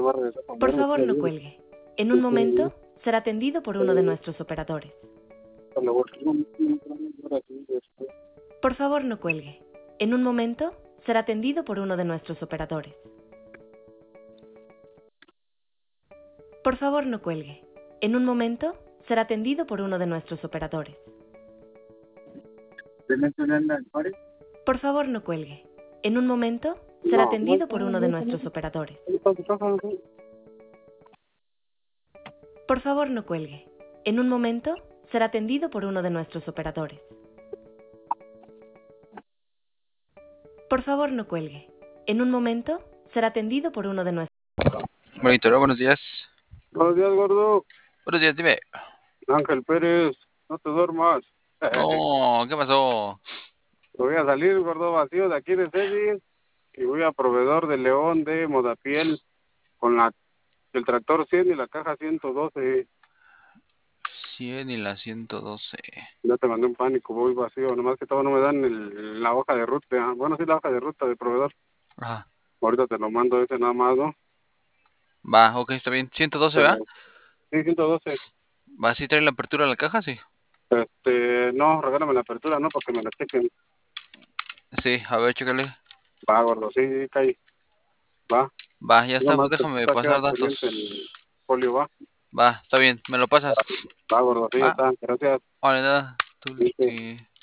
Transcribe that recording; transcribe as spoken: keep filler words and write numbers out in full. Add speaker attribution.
Speaker 1: va a regresar con
Speaker 2: Por
Speaker 1: verme
Speaker 2: favor,
Speaker 1: tres
Speaker 2: no
Speaker 1: días.
Speaker 2: cuelgue. En un momento será atendido por uno de nuestros operadores.
Speaker 1: Cuando volvemos, ahora sí, este,
Speaker 2: Por favor, no cuelgue. En un momento será atendido por uno de nuestros operadores. Por favor, no cuelgue. En un momento será atendido por uno de nuestros operadores.
Speaker 1: ¿te mencionan al pare?
Speaker 2: Por favor, no cuelgue. En un momento será
Speaker 1: No,
Speaker 2: atendido
Speaker 1: no,
Speaker 2: por
Speaker 1: no,
Speaker 2: uno de
Speaker 1: no,
Speaker 2: nuestros
Speaker 1: no,
Speaker 2: operadores.
Speaker 1: no, no, no, no.
Speaker 2: Por favor, no cuelgue. En un momento será atendido por uno de nuestros operadores. Por favor, no cuelgue. En un momento será atendido por uno de nuestros...
Speaker 3: Monitoreo, buenos días.
Speaker 1: Buenos días, gordo.
Speaker 3: Buenos días, dime.
Speaker 1: Ángel Pérez, no te duermas.
Speaker 3: No, ¿qué pasó?
Speaker 1: Voy a salir, gordo, vacío de aquí de Cedis y voy a proveedor de León de Modapiel con la el tractor cien y la caja ciento doce.
Speaker 3: cien y la ciento doce.
Speaker 1: Ya te mandé un pánico, voy vacío, nomás que todavía no me dan el, la hoja de ruta. Ah, bueno, sí, la hoja de ruta de proveedor.
Speaker 3: Ajá.
Speaker 1: Ahorita te lo mando ese nada más, ¿no?
Speaker 3: Va, ok, está bien. ciento doce,
Speaker 1: Pero,
Speaker 3: ¿verdad?
Speaker 1: sí, ciento doce.
Speaker 3: ¿Va así trae la apertura de la caja? Sí.
Speaker 1: Este, no, regálame la apertura, ¿no? Para que me la chequen.
Speaker 3: Sí, a ver, chécale.
Speaker 1: Va, gordo, sí, sí, cae. Va.
Speaker 3: Va, ya está,
Speaker 1: Nada
Speaker 3: pues
Speaker 1: más te
Speaker 3: déjame
Speaker 1: está
Speaker 3: pasar
Speaker 1: quedando pendiente
Speaker 3: datos.
Speaker 1: el folio, va.
Speaker 3: Va, está bien, me lo pasas.
Speaker 1: Va, gordo, sí, ya
Speaker 3: Va,
Speaker 1: está. Gracias.
Speaker 3: vale, nada.
Speaker 1: Sí, sí.
Speaker 3: Tulsi.